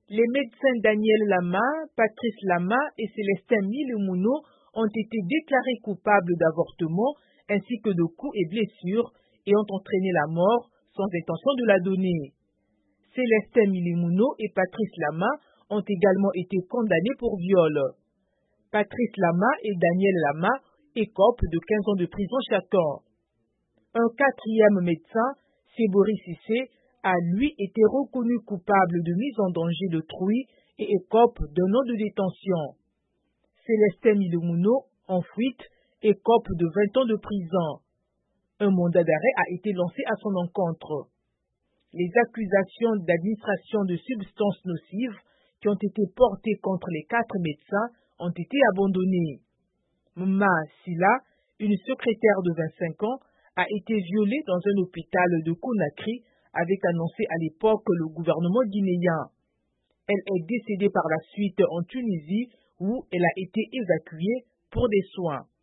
Les médecins Daniel Lama, Patrice Lama et Célestin Milemouno ont été déclarés coupables d'avortement ainsi que de coups et blessures et ont entraîné la mort sans intention de la donner. Célestin Milemouno et Patrice Lama ont également été condamnés pour viol. Patrice Lama et Daniel Lama écopent de 15 ans de prison chacun. Un quatrième médecin, Sebori Sissé, a lui été reconnu coupable de mise en danger d'autrui et écope d'un an de détention. Célestin Milemouno, en fuite, écope de 20 ans de prison. Un mandat d'arrêt a été lancé à son encontre. Les accusations d'administration de substances nocives qui ont été portées contre les 4 médecins ont été abandonnées. Mma Sila, une secrétaire de 25 ans, a été violée dans un hôpital de Conakry, avait annoncé à l'époque le gouvernement guinéen. Elle est décédée par la suite en Tunisie où elle a été évacuée pour des soins.